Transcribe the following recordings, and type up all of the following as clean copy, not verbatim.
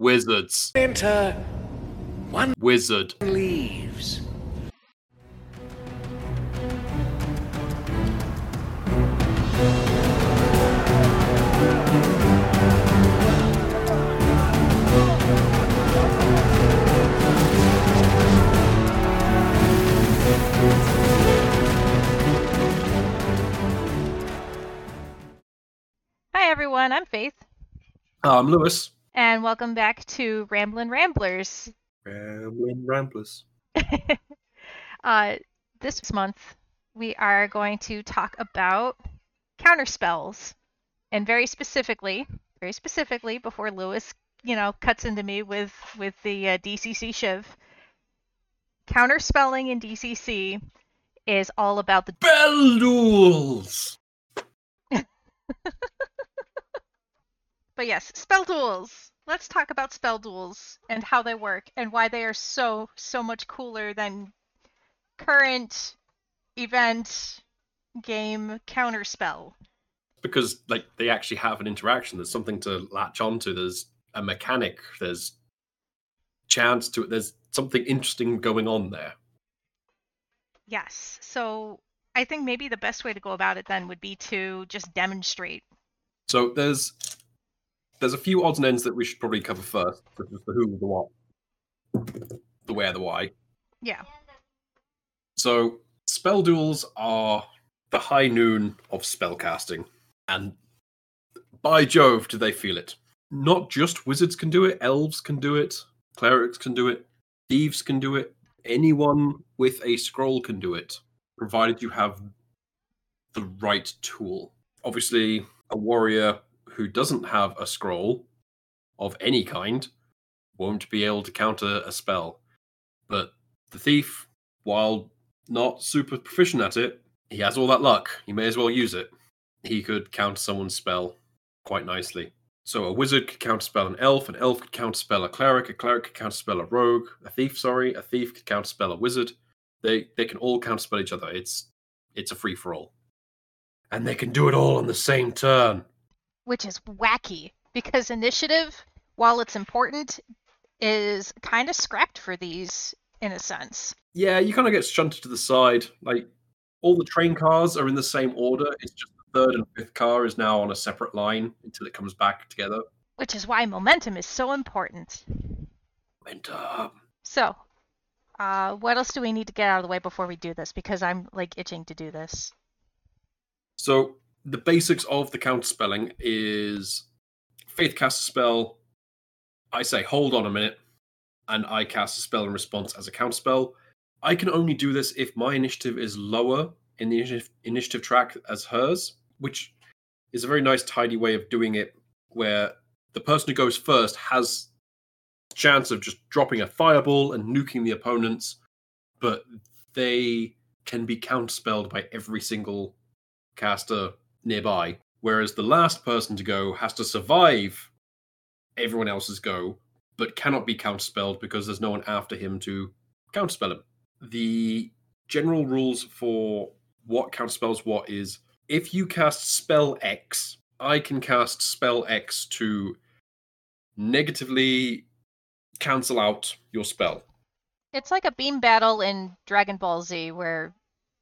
Wizards. Enter. One Wizard. leaves. Hi everyone, I'm Faith, I'm Lewis. and welcome back to Ramblin' Ramblers. Ramblin' Ramblers. This month we are going to talk about counterspells, and very specifically, before Lewis, cuts into me with the DCC shiv. Counterspelling in DCC is all about the Spell duels! But yes, spell duels. Let's talk about spell duels and how they work and why they are so much cooler than current event game counterspell. Because they actually have an interaction. There's something to latch onto. There's a mechanic. There's chance to it. There's something interesting going on there. Yes. So I think maybe the best way to go about it then would be to just demonstrate. So there's a few odds and ends that we should probably cover first, such as the who, the what, the where, the why. Yeah. So spell duels are the high noon of spellcasting, and by Jove, do they feel it. Not just wizards can do it, elves can do it, clerics can do it, thieves can do it, anyone with a scroll can do it, provided you have the right tool. Obviously, a warrior who doesn't have a scroll of any kind won't be able to counter a spell. But the thief, while not super proficient at it, he has all that luck. He may as well use it. He could counter someone's spell quite nicely. So a wizard could counterspell an elf could counterspell a cleric could counterspell a rogue, a thief could counterspell a wizard. They can all counterspell each other. It's a free-for-all. And they can do it all on the same turn. Which is wacky, because initiative, while it's important, is kind of scrapped for these, in a sense. Yeah, you kind of get shunted to the side. All the train cars are in the same order. It's just the third and fifth car is now on a separate line until it comes back together. Which is why momentum is so important. Momentum. So, what else do we need to get out of the way before we do this? Because I'm, itching to do this. So, the basics of the counterspelling is Faith casts a spell. I say, hold on a minute, and I cast a spell in response as a counterspell. I can only do this if my initiative is lower in the initiative track as hers, which is a very nice, tidy way of doing it, where the person who goes first has a chance of just dropping a fireball and nuking the opponents, but they can be counterspelled by every single caster nearby, whereas the last person to go has to survive everyone else's go, but cannot be counterspelled because there's no one after him to counterspell him. The general rules for what counterspells what is, if you cast spell X, I can cast spell X to negatively cancel out your spell. It's like a beam battle in Dragon Ball Z, where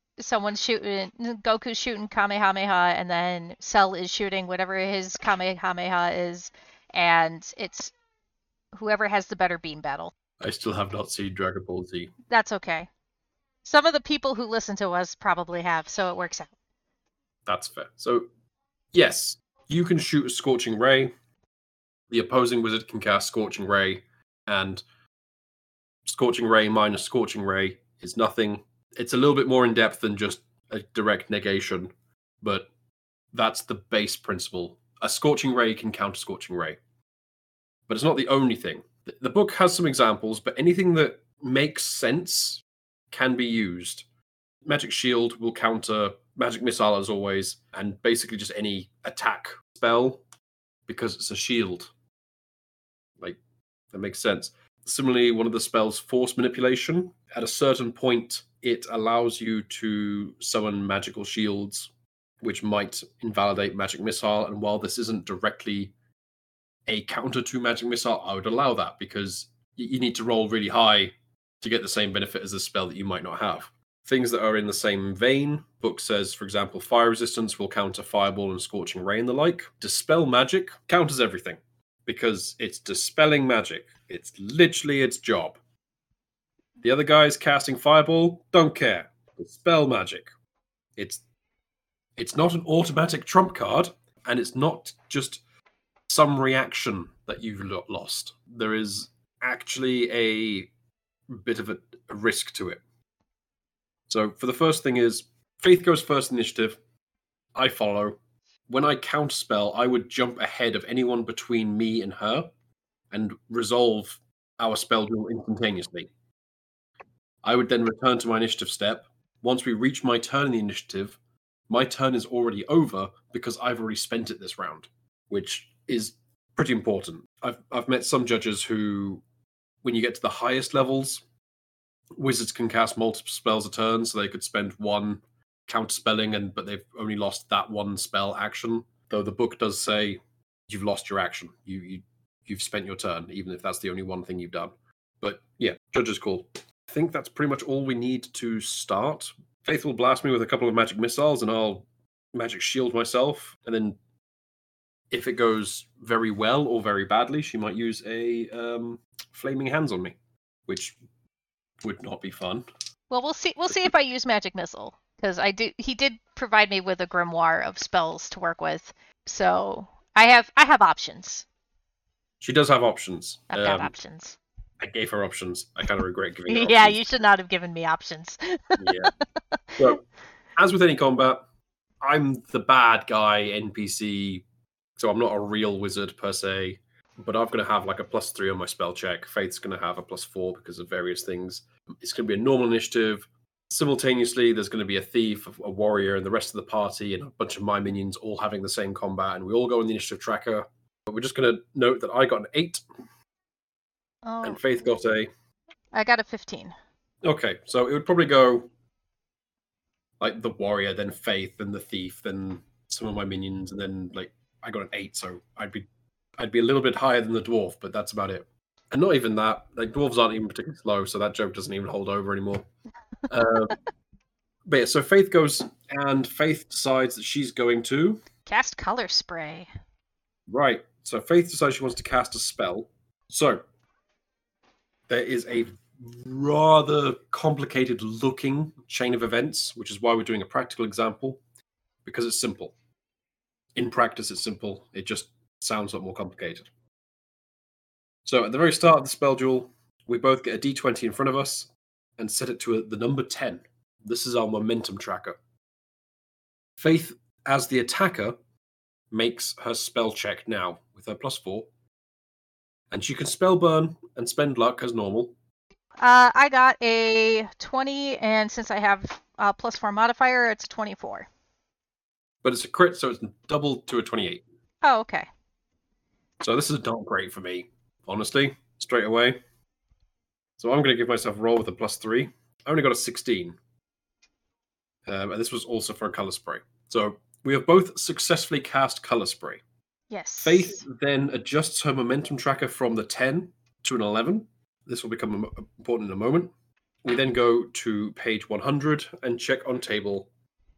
Goku's shooting Kamehameha, and then Cell is shooting whatever his Kamehameha is, and it's whoever has the better beam battle. I still have not seen Dragon Ball Z. That's okay. Some of the people who listen to us probably have, so it works out. That's fair. So, yes, you can shoot a Scorching Ray. The opposing wizard can cast Scorching Ray, and Scorching Ray minus Scorching Ray is nothing. It's a little bit more in-depth than just a direct negation, but that's the base principle. A Scorching Ray can counter Scorching Ray. But it's not the only thing. The book has some examples, but anything that makes sense can be used. Magic Shield will counter Magic Missile as always, and basically just any attack spell, because it's a shield. That makes sense. Similarly, one of the spells, Force Manipulation, at a certain point, it allows you to summon magical shields, which might invalidate Magic Missile, and while this isn't directly a counter to magic missile, I would allow that because you need to roll really high to get the same benefit as a spell that you might not have. Things that are in the same vein, book says, for example, fire resistance will counter fireball and scorching ray and the like. Dispel magic counters everything because it's dispelling magic. It's literally its job. The other guys casting fireball don't care. Dispel magic. It's not an automatic trump card, and it's not just some reaction that you've lost. There is actually a bit of a risk to it. So for the first thing is, Faith goes first initiative. I follow. When I counterspell, I would jump ahead of anyone between me and her and resolve our spell duel instantaneously. I would then return to my initiative step. Once we reach my turn in the initiative, my turn is already over because I've already spent it this round, which is pretty important. I've met some judges who, when you get to the highest levels, wizards can cast multiple spells a turn, so they could spend one counterspelling, but they've only lost that one spell action. Though the book does say you've lost your action, you've spent your turn, even if that's the only one thing you've done. But yeah, judge's call. I think that's pretty much all we need to start. Faith will blast me with a couple of magic missiles, and I'll magic shield myself. And then, if it goes very well or very badly, she might use a flaming hands on me, which would not be fun. Well, we'll see. We'll see if I use magic missile because I do. He did provide me with a grimoire of spells to work with, so I have options. She does have options. I've got options. I gave her options. I kind of regret giving her Yeah, options. you should not have given me options. Yeah. So, as with any combat, I'm the bad guy NPC, so I'm not a real wizard per se, but I'm going to have like a +3 on my spell check. Faith's going to have a +4 because of various things. It's going to be a normal initiative. Simultaneously, there's going to be a thief, a warrior, and the rest of the party, and a bunch of my minions all having the same combat, and we all go in the initiative tracker. But we're just going to note that I got an 8. Oh, And Faith got I got a 15. Okay, so it would probably go like the warrior, then Faith, then the thief, then some of my minions, and then like I got an 8, so I'd be a little bit higher than the dwarf, but that's about it. And not even that. Like dwarves aren't even particularly slow, so that joke doesn't even hold over anymore. But yeah, so Faith goes, and Faith decides that she's going to cast color spray. Right. So Faith decides she wants to cast a spell. So there is a rather complicated looking chain of events, which is why we're doing a practical example, because it's simple. In practice, it's simple. It just sounds a lot more complicated. So at the very start of the spell duel, we both get a d20 in front of us and set it to the number 10. This is our momentum tracker. Faith, as the attacker, makes her spell check now with her +4. And she can spell burn and spend luck as normal. I got a 20, and since I have a +4 modifier, it's 24. But it's a crit, so it's doubled to a 28. Oh, okay. So this is not great for me, honestly, straight away. So I'm going to give myself a roll with a +3. I only got a 16. And this was also for a color spray. So we have both successfully cast color spray. Yes. Faith then adjusts her momentum tracker from the 10 to an 11. This will become important in a moment. We then go to page 100 and check on table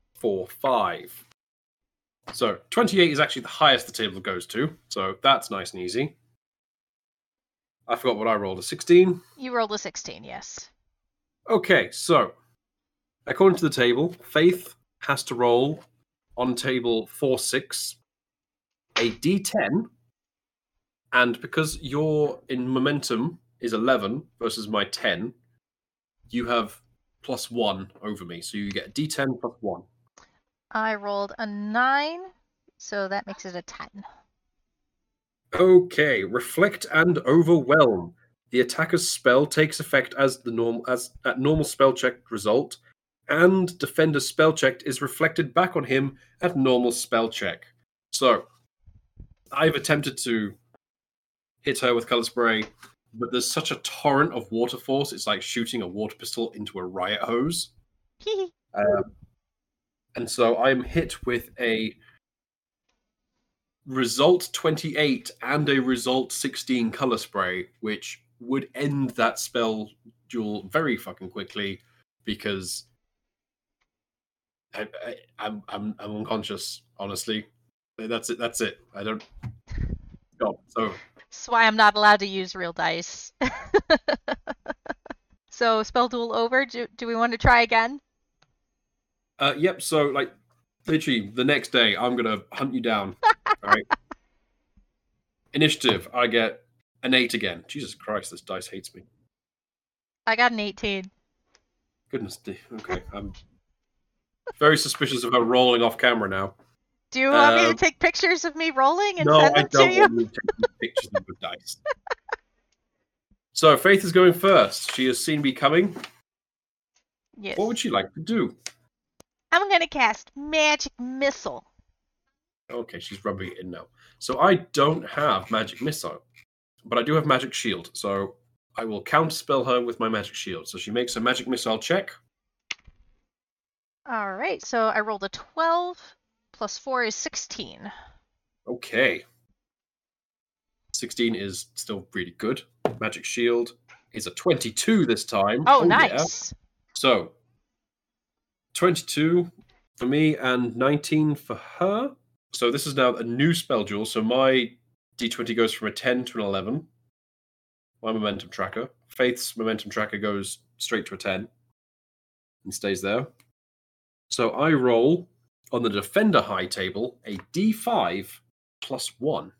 4-5. So 28 is actually the highest the table goes to, so that's nice and easy. I forgot what I rolled, a 16? You rolled a 16, yes. Okay, so according to the table, Faith has to roll on table 4-6 a d10, and because your in momentum is 11 versus my 10, you have +1 over me, so you get a d10 +1. I rolled a 9, so that makes it a 10. Okay, reflect and overwhelm. The attacker's spell takes effect as at normal spell check result, and defender's spell check is reflected back on him at normal spell check. So I've attempted to hit her with color spray, but there's such a torrent of water force, it's like shooting a water pistol into a riot hose. And so I'm hit with a result 28 and a result 16 color spray, which would end that spell duel very fucking quickly because I'm unconscious. Honestly, that's it. That's it. I don't. God. So That's why I'm not allowed to use real dice. So spell duel over. Do we want to try again? Yep. So like, literally the next day, I'm gonna hunt you down. All right. Initiative. I get an 8 again. Jesus Christ, this dice hates me. I got an 18. Goodness. Okay. I'm very suspicious of her rolling off camera now. Do you want me to take pictures of me rolling and No, send I them to don't you? want you to take pictures of the dice. So Faith is going first. She has seen me coming. Yes. What would she like to do? I'm gonna cast Magic Missile. Okay, she's rubbing it in now. So I don't have Magic Missile, but I do have Magic Shield. So I will counterspell her with my Magic Shield. So she makes a Magic Missile check. All right, so I rolled a 12 plus 4 is 16. Okay. 16 is still really good. Magic Shield is a 22 this time. Oh, yeah. nice. So 22 for me and 19 for her. So this is now a new spell duel. So my d20 goes from a 10 to an 11. My momentum tracker. Faith's momentum tracker goes straight to a 10 and stays there. So I roll on the defender high table a d5 plus 1,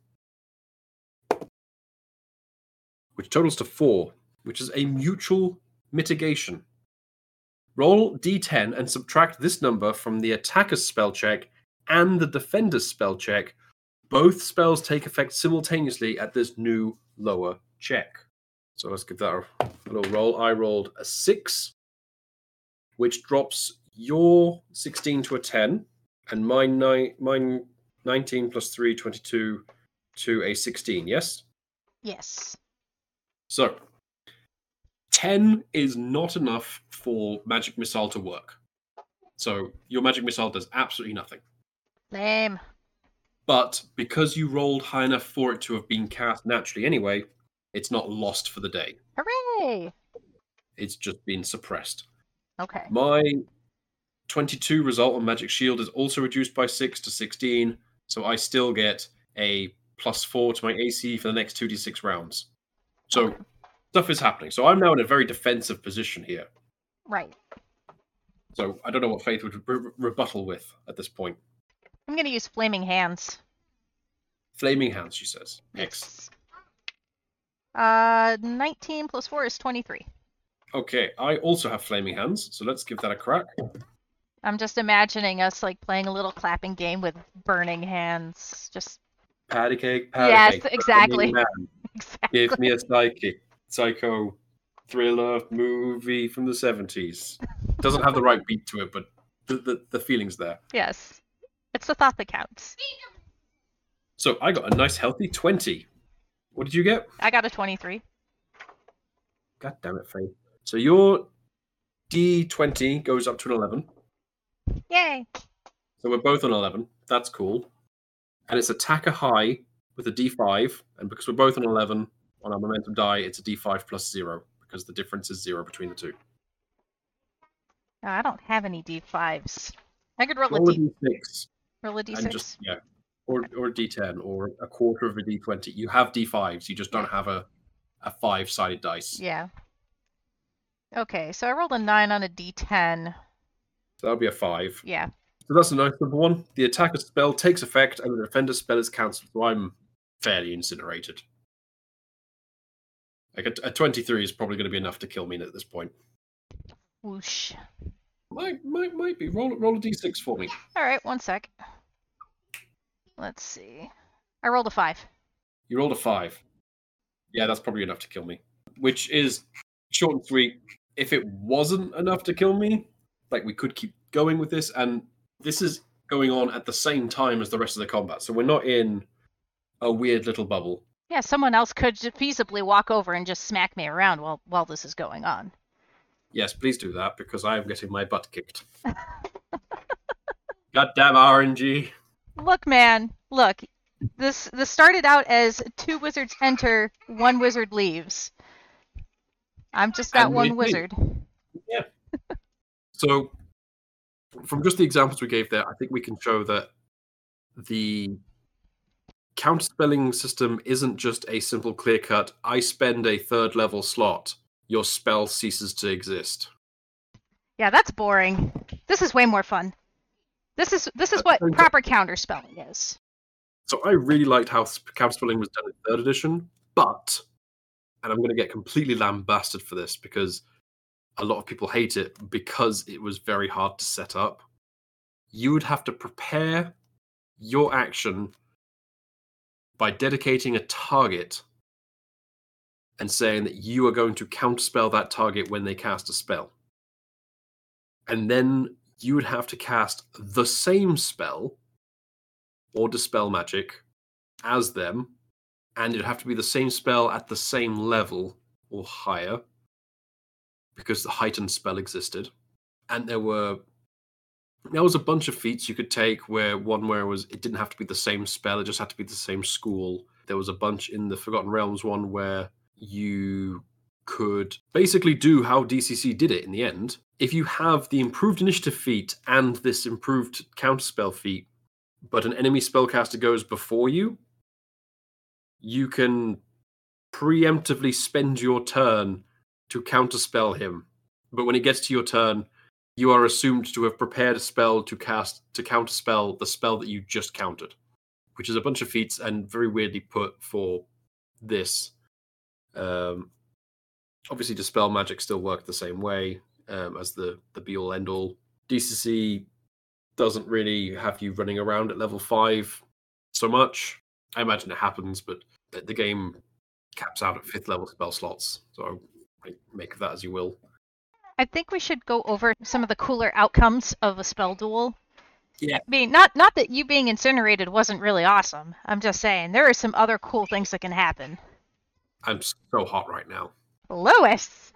which totals to 4, which is a mutual mitigation. Roll d10 and subtract this number from the attacker's spell check and the defender's spell check. Both spells take effect simultaneously at this new lower check. So let's give that a little roll. I rolled a 6, which drops your 16 to a 10, and mine 19 plus 3, 22 to a 16, yes? Yes. So 10 is not enough for Magic Missile to work. So your Magic Missile does absolutely nothing. Lame. But because you rolled high enough for it to have been cast naturally anyway, it's not lost for the day. Hooray! It's just been suppressed. Okay. My 22 result on Magic Shield is also reduced by 6 to 16, so I still get a plus 4 to my AC for the next 2d6 rounds. So stuff is happening. So I'm now in a very defensive position here. Right. So I don't know what Faith would rebuttal with at this point. I'm gonna use Flaming Hands. Flaming Hands, she says. Excellent. 19 plus 4 is 23. Okay, I also have Flaming Hands, so let's give that a crack. I'm just imagining us like playing a little clapping game with burning hands. Just Patty cake, yes, cake. exactly. Give Exactly. me a psycho thriller movie from the 70s. Doesn't have the right beat to it, but the feeling's there. Yes. It's the thought that counts. So I got a nice healthy 20. What did you get? I got a 23. God damn it, Faye. So your D20 goes up to an 11. Yay! So we're both on 11. That's cool. And it's attacker high with a D5. And because we're both on 11 on our momentum die, it's a D5 plus 0 because the difference is 0 between the two. No, I don't have any D5s. I could roll Roll a a D6. roll a D6. And just, yeah. Or a D10 or a quarter of a D20. You have D5s. You just don't have a 5-sided dice. Yeah. Okay, so I rolled a 9 on a D10. So that'll be a 5. Yeah. So that's a nice number one. The attacker's spell takes effect and the defender's spell is cancelled. So I'm fairly incinerated. Like a 23 is probably going to be enough to kill me at this point. Whoosh. Might be. Roll a D6 for me. All right, one sec. Let's see. I rolled a 5. You rolled a 5. Yeah, that's probably enough to kill me. Which is short and sweet. If it wasn't enough to kill me, like we could keep going with this, and this is going on at the same time as the rest of the combat. So we're not in a weird little bubble. Yeah, someone else could feasibly walk over and just smack me around while this is going on. Yes, please do that, because I am getting my butt kicked. Goddamn RNG. Look, man. Look. This started out as 2 wizards enter, 1 wizard leaves. I'm just that And one it did. wizard. Yeah. So, from just the examples we gave there, I think we can show that the counterspelling system isn't just a simple clear cut, I spend a 3rd level slot, your spell ceases to exist. Yeah, that's boring. This is way more fun. This is what proper counterspelling is. So I really liked how counterspelling was done in 3rd edition, but, and I'm going to get completely lambasted for this because a lot of people hate it because it was very hard to set up. You would have to prepare your action by dedicating a target and saying that you are going to counterspell that target when they cast a spell. And then you would have to cast the same spell or dispel magic as them, and it'd have to be the same spell at the same level or higher because the heightened spell existed. And there was a bunch of feats you could take where it didn't have to be the same spell, it just had to be the same school. There was a bunch in the Forgotten Realms one where you could basically do how DCC did it in the end. If you have the improved initiative feat and this improved counterspell feat, but an enemy spellcaster goes before you, you can preemptively spend your turn to counterspell him. But when it gets to your turn, you are assumed to have prepared a spell to counterspell the spell that you just countered, which is a bunch of feats and very weirdly put for this. Obviously, dispel magic still worked the same way as the be-all end-all. DCC doesn't really have you running around at level 5 so much. I imagine it happens, but the game caps out at 5th level spell slots, so make of that as you will. I think we should go over some of the cooler outcomes of a spell duel. Yeah. I mean, not that you being incinerated wasn't really awesome. I'm just saying, there are some other cool things that can happen. I'm so hot right now. Lois!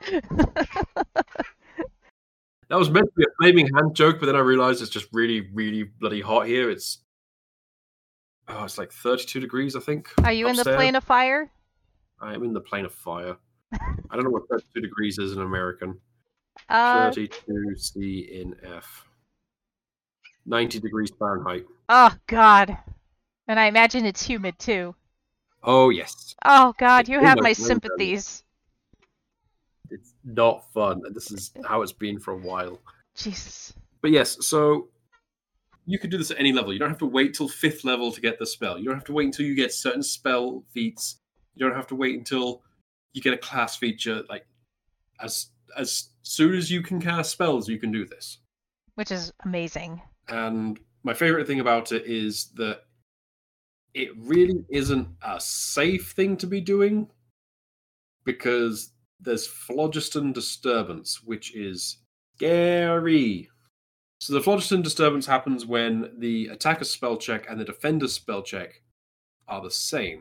That was meant to be a flaming hand joke, but then I realized it's just really, really bloody hot here. It's like 32 degrees, I think. Are you upstairs. In the plane of fire? I am in the plane of fire. I don't know what 32 degrees is in American. 32 C in F. 90 degrees Fahrenheit. Oh, God. And I imagine it's humid, too. Oh, yes. Oh, God, you have my sympathies. It's not fun. This is how it's been for a while. Jesus. But yes, so you could do this at any level. You don't have to wait till 5th level to get the spell. You don't have to wait until you get certain spell feats. You don't have to wait until you get a class feature. Like, as soon as you can cast spells, you can do this. Which is amazing. And my favorite thing about it is that it really isn't a safe thing to be doing because there's Phlogiston Disturbance, which is scary. So the Phlogiston Disturbance happens when the attacker's spell check and the defender's spell check are the same.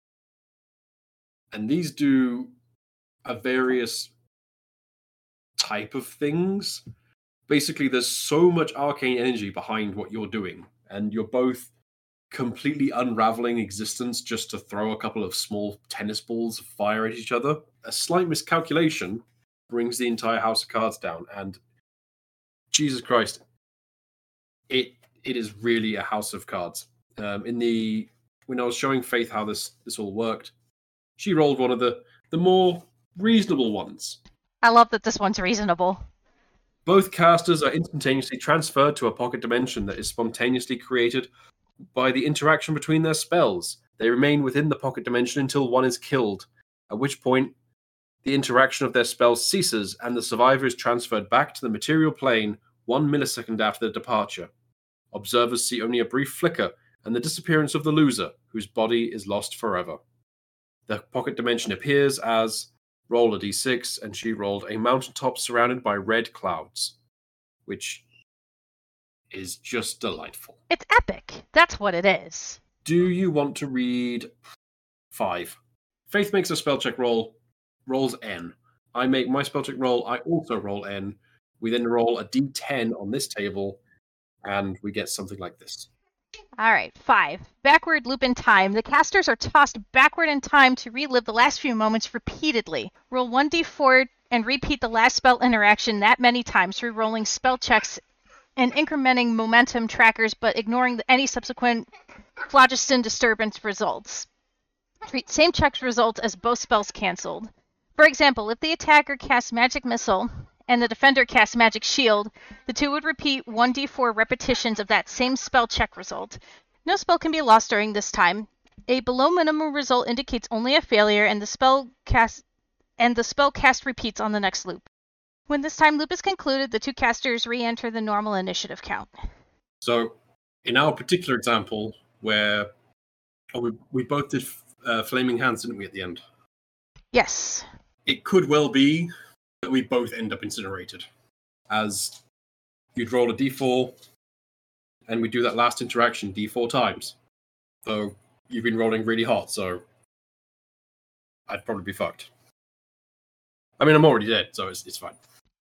And these do a various type of things. Basically, there's so much arcane energy behind what you're doing, and you're both completely unraveling existence just to throw a couple of small tennis balls of fire at each other. A slight miscalculation brings the entire house of cards down, and Jesus Christ, it is really a house of cards. When I was showing Faith how this all worked, she rolled one of the more reasonable ones. I love that this one's reasonable. Both casters are instantaneously transferred to a pocket dimension that is spontaneously created by the interaction between their spells. They remain within the pocket dimension until one is killed, at which point the interaction of their spells ceases and the survivor is transferred back to the material plane 1 millisecond after their departure. Observers see only a brief flicker and the disappearance of the loser, whose body is lost forever. The pocket dimension appears as roll a d6, and she rolled a mountaintop surrounded by red clouds, which is just delightful. It's epic. That's what it is. Do you want to read 5? Faith makes a spell check roll, rolls N. I make my spell check roll, I also roll N. We then roll a d10 on this table, and we get something like this. All right, 5. Backward loop in time. The casters are tossed backward in time to relive the last few moments repeatedly. Roll 1d4 and repeat the last spell interaction that many times, re-rolling spell checks and incrementing momentum trackers, but ignoring any subsequent phlogiston disturbance results. Treat same checks result as both spells cancelled. For example, if the attacker casts Magic Missile and the defender casts Magic Shield, the two would repeat 1d4 repetitions of that same spell check result. No spell can be lost during this time. A below minimum result indicates only a failure, and the spell cast repeats on the next loop. When this time loop is concluded, the two casters re-enter the normal initiative count. So, in our particular example, where we both did Flaming Hands, didn't we, at the end? Yes. It could well be that we both end up incinerated, as you'd roll a d4, and we do that last interaction d4 times. So you've been rolling really hot, so I'd probably be fucked. I mean, I'm already dead, so it's fine.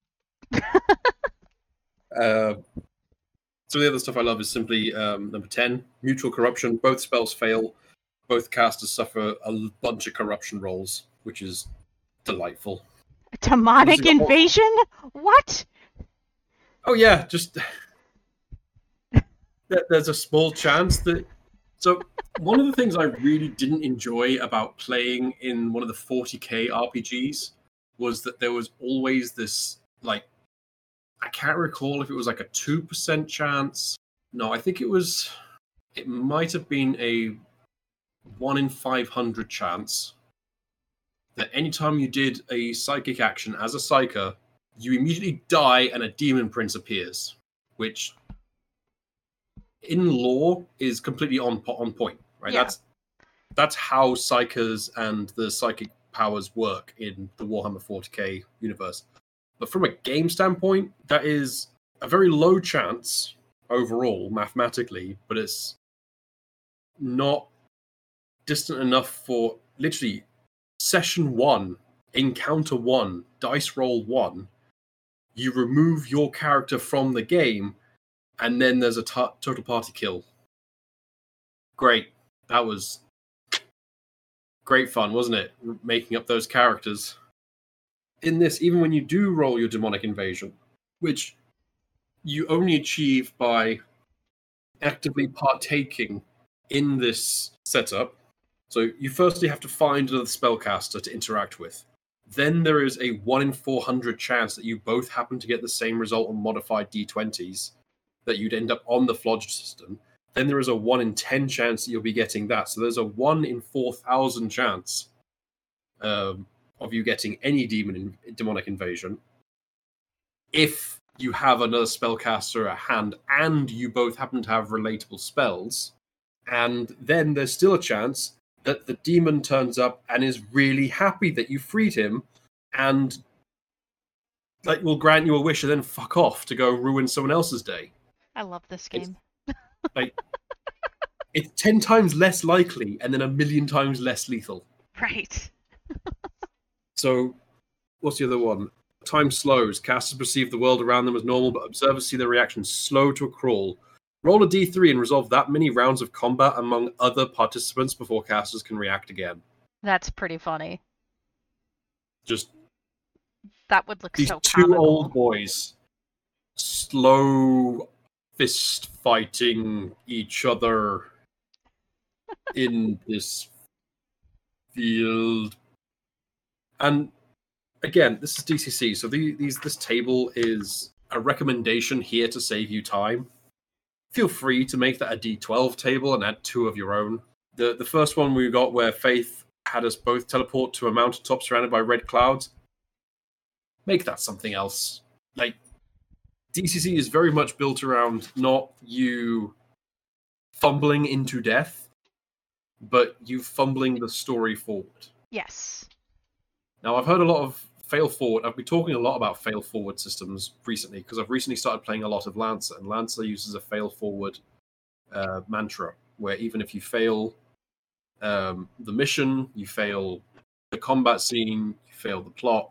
So the other stuff I love is simply number 10, Mutual Corruption. Both spells fail. Both casters suffer a bunch of corruption rolls, which is delightful. A demonic invasion? What? Oh yeah, just there's a small chance that. So one of the things I really didn't enjoy about playing in one of the 40k RPGs was that there was always this, like, I can't recall if it was like a 2% chance. No, I think it might have been a 1 in 500 chance that anytime you did a psychic action as a psyker, you immediately die and a demon prince appears, which in lore is completely on point, right? Yeah. That's how psykers and the psychic powers work in the Warhammer 40k universe. But from a game standpoint, that is a very low chance overall, mathematically, but it's not distant enough for literally session 1, encounter 1, dice roll 1. You remove your character from the game, and then there's a total party kill. Great. That was great fun, wasn't it? Making up those characters. In this, even when you do roll your demonic invasion, which you only achieve by actively partaking in this setup, so you firstly have to find another spellcaster to interact with. Then there is a 1 in 400 chance that you both happen to get the same result on modified d20s, that you'd end up on the phlogiston. Then there is a 1 in 10 chance that you'll be getting that. So there's a 1 in 4,000 chance of you getting any demonic invasion. If you have another spellcaster at hand and you both happen to have relatable spells, and then there's still a chance that the demon turns up and is really happy that you freed him and like will grant you a wish and then fuck off to go ruin someone else's day. I love this game. It's 10 times less likely and then 1,000,000 times less lethal. Right. So, what's the other one? Time slows. Casters perceive the world around them as normal, but observers see their reactions slow to a crawl. Roll a d3 and resolve that many rounds of combat among other participants before casters can react again. That's pretty funny. Just that would look these so two comical. old boys slow fist fighting each other in this field. And again, this is DCC, so this table is a recommendation here to save you time. Feel free to make that a D12 table and add 2 of your own. The first one we got where Faith had us both teleport to a mountaintop surrounded by red clouds. Make that something else. Like, DCC is very much built around not you fumbling into death, but you fumbling the story forward. Yes. Now, I've heard a lot of fail forward. I've been talking a lot about fail forward systems recently because I've recently started playing a lot of Lancer, and Lancer uses a fail forward mantra where even if you fail the mission, you fail the combat scene, you fail the plot,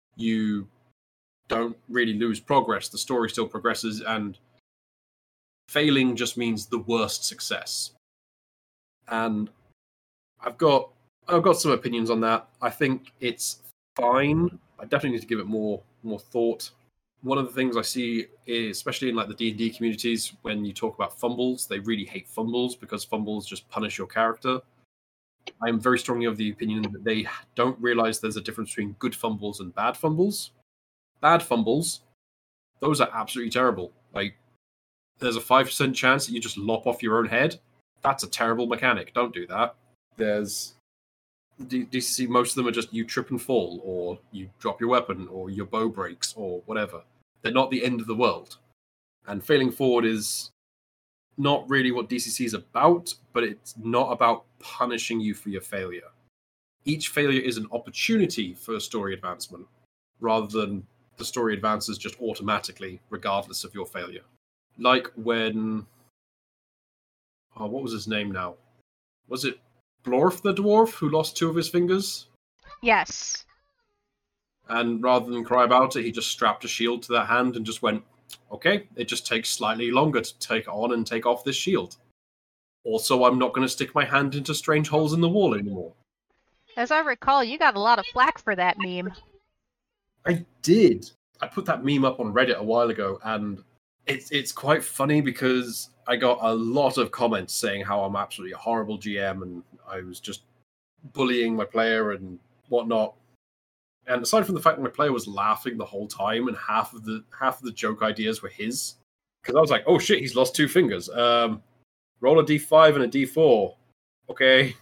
you don't really lose progress. The story still progresses, and failing just means the worst success. And I've got some opinions on that. I think it's fine. I definitely need to give it more thought. One of the things I see is, especially in like the D&D communities, when you talk about fumbles, they really hate fumbles because fumbles just punish your character. I am very strongly of the opinion that they don't realize there's a difference between good fumbles and bad fumbles. Bad fumbles, those are absolutely terrible. Like, there's a 5% chance that you just lop off your own head. That's a terrible mechanic. Don't do that. There's DCC, most of them are just you trip and fall, or you drop your weapon, or your bow breaks, or whatever. They're not the end of the world. And failing forward is not really what DCC is about, but it's not about punishing you for your failure. Each failure is an opportunity for story advancement, rather than the story advances just automatically, regardless of your failure. Like when... Oh, what was his name now? Was it Blorf the dwarf who lost 2 of his fingers? Yes. And rather than cry about it, he just strapped a shield to that hand and just went, okay, it just takes slightly longer to take on and take off this shield. Also, I'm not going to stick my hand into strange holes in the wall anymore. As I recall, you got a lot of flack for that meme. I did. I put that meme up on Reddit a while ago, and it's quite funny because I got a lot of comments saying how I'm absolutely a horrible GM and I was just bullying my player and whatnot. And aside from the fact that my player was laughing the whole time and half of the joke ideas were his, because I was like, oh shit, he's lost 2 fingers. Roll a D5 and a D4. Okay.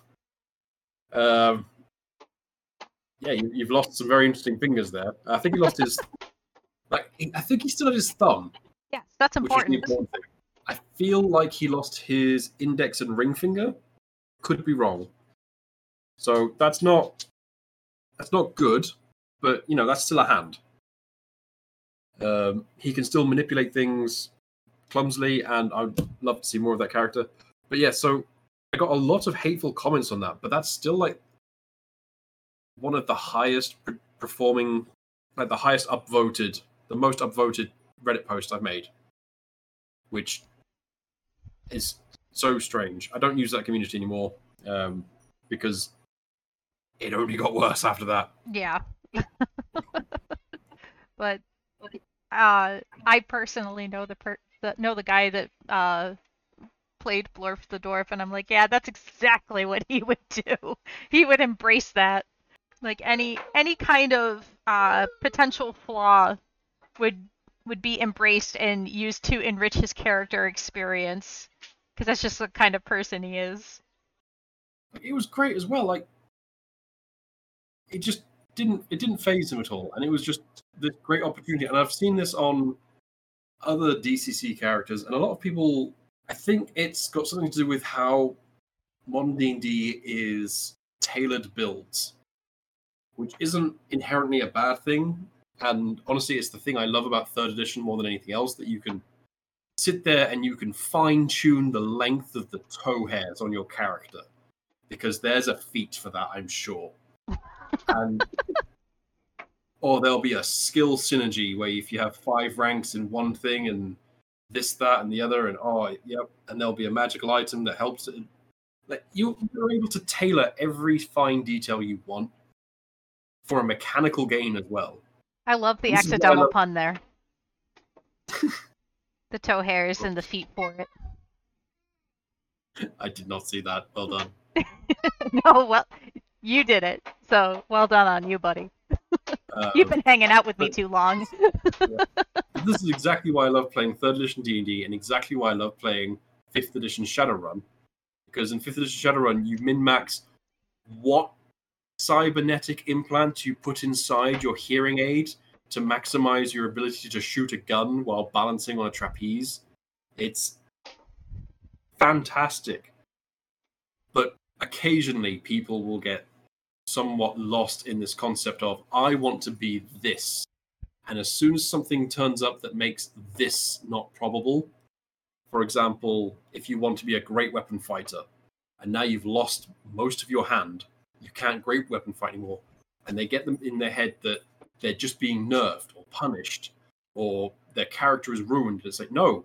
Yeah, you've lost some very interesting fingers there. I think he lost his... I think he still had his thumb. Yes, that's important. Which is the important thing. I feel like he lost his index and ring finger. Could be wrong. So that's not good, but that's still a hand. He can still manipulate things clumsily, and I'd love to see more of that character. But yeah, so I got a lot of hateful comments on that, but that's still like one of the highest performing, like the highest upvoted, the most upvoted Reddit post I've made, which is so strange. I don't use that community anymore because it only got worse after that. Yeah. But I personally know the guy that played Blorf the Dwarf, and I'm like, yeah, that's exactly what he would do. He would embrace that. Like any kind of potential flaw would be embraced and used to enrich his character experience, because that's just the kind of person he is. It was great as well. Like, it just didn't phase him at all, and it was just this great opportunity. And I've seen this on other DCC characters, and a lot of people, I think it's got something to do with how modern D&D is tailored builds, which isn't inherently a bad thing. And honestly, it's the thing I love about 3rd edition more than anything else, that you can sit there and you can fine-tune the length of the toe hairs on your character, because there's a feat for that, I'm sure. And or there'll be a skill synergy where if you have 5 ranks in one thing and this, that, and the other, and and there'll be a magical item that helps it. Like, you're able to tailor every fine detail you want for a mechanical gain as well. I love the accidental pun there. The toe hairs and the feet for it. I did not see that. Well done. No, well, you did it. So, well done on you, buddy. You've been hanging out with me too long. Yeah. This is exactly why I love playing 3rd edition D&D, and exactly why I love playing 5th edition Shadowrun. Because in 5th edition Shadowrun, you min-max what cybernetic implant you put inside your hearing aid to maximize your ability to shoot a gun while balancing on a trapeze. It's fantastic. But occasionally people will get somewhat lost in this concept of, I want to be this. And as soon as something turns up that makes this not probable, for example, if you want to be a great weapon fighter, and now you've lost most of your hand, you can't great weapon fight anymore, and they get them in their head that they're just being nerfed or punished, or their character is ruined. It's like, no,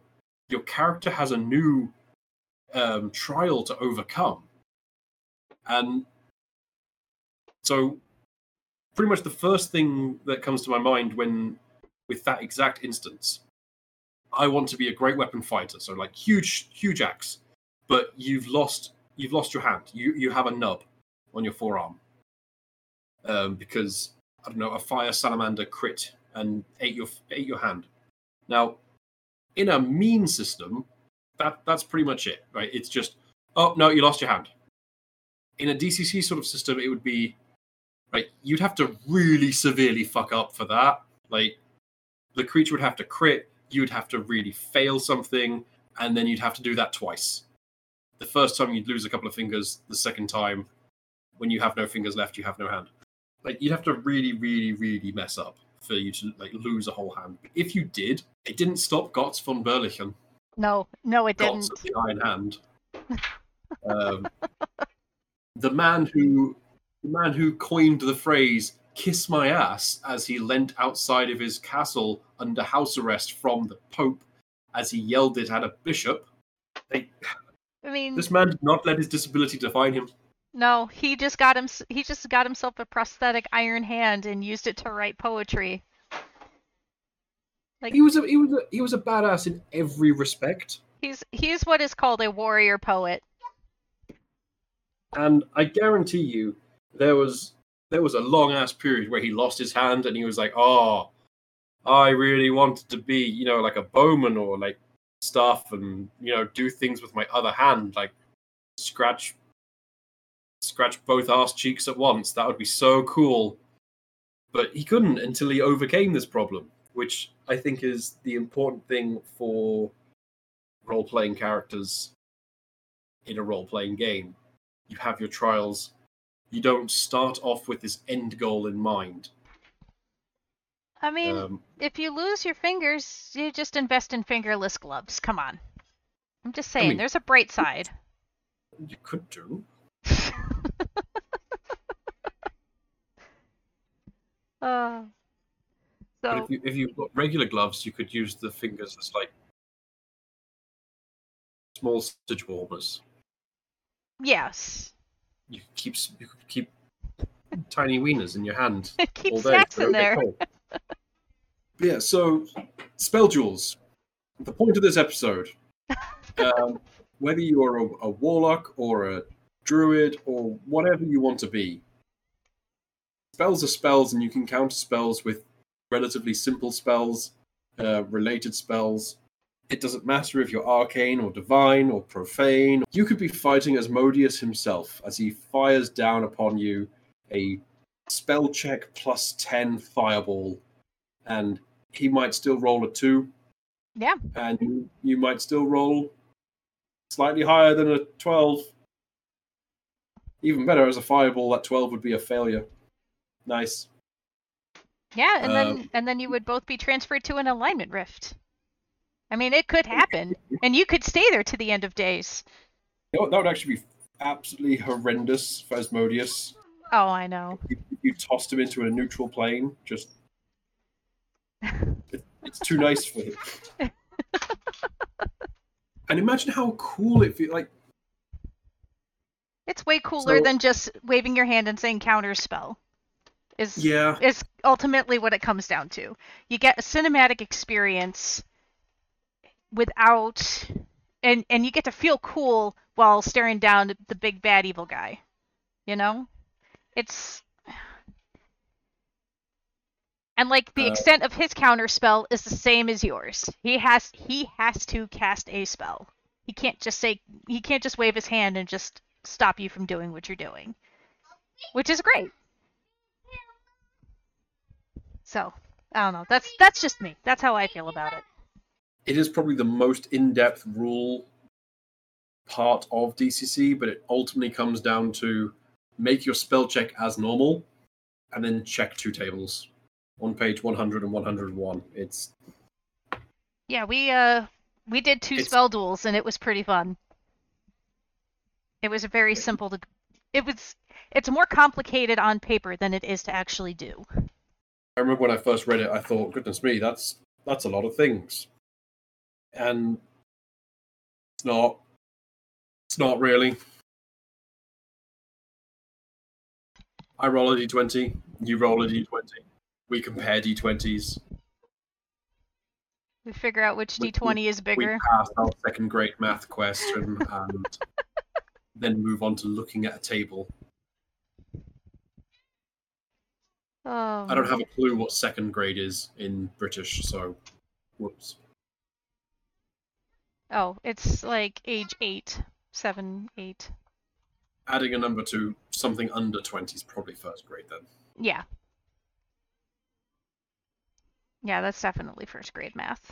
your character has a new trial to overcome. And so pretty much the first thing that comes to my mind with that exact instance, I want to be a great weapon fighter, so like huge axe, but you've lost your hand. You have a nub on your forearm because I don't know, a fire salamander crit and ate your hand. Now, in a mean system, that's pretty much it, right? It's just, oh no, you lost your hand. In a DCC sort of system, it would be like you'd have to really severely fuck up for that. Like the creature would have to crit, you'd have to really fail something, and then you'd have to do that twice. The first time you'd lose a couple of fingers, the second time, when you have no fingers left, you have no hand. Like you'd have to really, really, really mess up for you to like lose a whole hand. If you did, it didn't stop Gotts von Berlichen. No, it didn't. Gotts of the Iron Hand. The man who coined the phrase "kiss my ass" as he leant outside of his castle under house arrest from the Pope as he yelled it at a bishop. This man did not let his disability define him. No, he just got himself a prosthetic iron hand and used it to write poetry. Like he was a badass in every respect. He's what is called a warrior poet. And I guarantee you, there was a long ass period where he lost his hand and he was like, "Oh, I really wanted to be, like a bowman or like stuff, and do things with my other hand, like scratch both arse cheeks at once. That would be so cool." But he couldn't until he overcame this problem, which I think is the important thing for role-playing characters in a role-playing game. You have your trials. You don't start off with this end goal in mind. I mean, if you lose your fingers, you just invest in fingerless gloves. Come on. I'm just saying, there's a bright side. You could do. But if you've got regular gloves, you could use the fingers as like small sausage warmers. Yes. You could keep tiny wieners in your hand. Keep all day, snacks in there. Yeah, so spell duels. The point of this episode, whether you are a warlock or a druid or whatever you want to be, spells are spells, and you can counter spells with relatively simple spells, related spells. It doesn't matter if you're arcane or divine or profane. You could be fighting as Modius himself as he fires down upon you a spell check plus 10 fireball, and he might still roll a 2. Yeah. And you might still roll slightly higher than a 12. Even better, as a fireball, that 12 would be a failure. Nice. Yeah, and then you would both be transferred to an alignment rift. I mean, it could happen, and you could stay there to the end of days. That would actually be absolutely horrendous for Asmodeus. Oh, I know. If you tossed him into a neutral plane, just... it's too nice for him. And imagine how cool it feels. Like, it's way cooler than just waving your hand and saying counter spell. Is ultimately what it comes down to. You get a cinematic experience without, and you get to feel cool while staring down the big bad evil guy. It's, and like the extent of his counter spell is the same as yours. He has to cast a spell. He can't just wave his hand and just stop you from doing what you're doing, which is great. So, I don't know. That's just me. That's how I feel about it. It is probably the most in-depth rule part of DCC, but it ultimately comes down to make your spell check as normal, and then check 2 tables on page 100 and 101. Yeah, we did 2 spell duels, and it was pretty fun. It was very simple to. It's more complicated on paper than it is to actually do. I remember when I first read it, I thought, goodness me, that's a lot of things. And not. It's not really. I roll a d20. You roll a d20. We compare d20s. We figure out which D20 is We bigger. pass our second grade math question and then move on to looking at a table. Oh. I don't have a clue what second grade is in British, so whoops. Oh, it's like age 8, 7, 8. Adding a number to something under 20 is probably first grade then. Yeah. Yeah, that's definitely first grade math.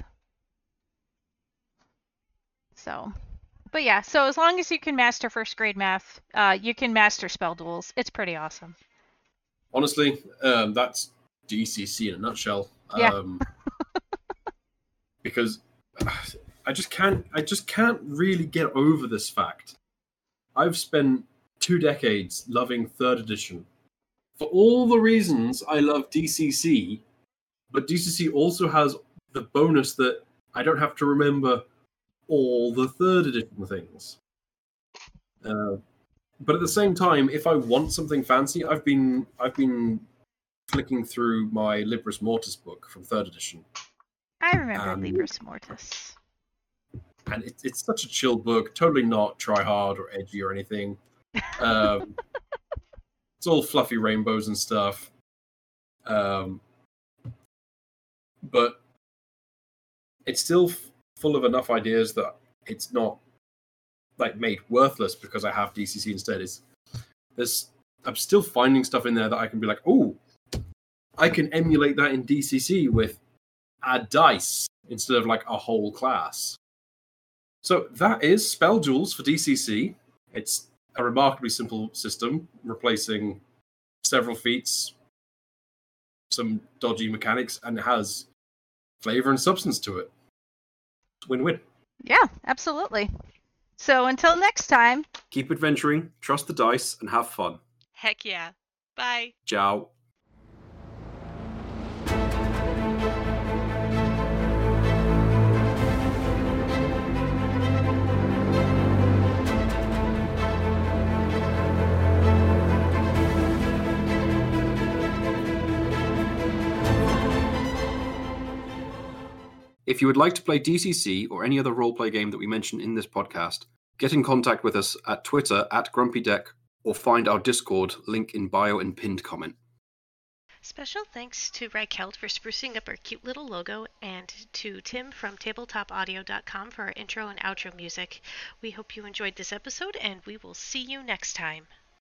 So, but yeah, so as long as you can master first grade math, you can master spell duels. It's pretty awesome. Honestly, that's DCC in a nutshell. Yeah. Because I just can't really get over this fact. I've spent 2 decades loving 3rd edition for all the reasons I love DCC, but DCC also has the bonus that I don't have to remember all the 3rd edition things. But at the same time, if I want something fancy, I've been flicking through my Libris Mortis book from 3rd edition. I remember Libris Mortis. And it's such a chill book, totally not try hard or edgy or anything. It's all fluffy rainbows and stuff. But it's still full of enough ideas that it's not like made worthless because I have DCC instead. I'm still finding stuff in there that I can be like, oh, I can emulate that in DCC with add dice instead of like a whole class. So that is Spell Duels for DCC. It's a remarkably simple system, replacing several feats, some dodgy mechanics, and it has flavor and substance to it. Win-win. Yeah, absolutely. So until next time. Keep adventuring, trust the dice, and have fun. Heck yeah. Bye. Ciao. If you would like to play DCC or any other roleplay game that we mention in this podcast, get in contact with us at Twitter @GrumpyDeck or find our Discord, link in bio and pinned comment. Special thanks to Reichelt for sprucing up our cute little logo, and to Tim from tabletopaudio.com for our intro and outro music. We hope you enjoyed this episode, and we will see you next time.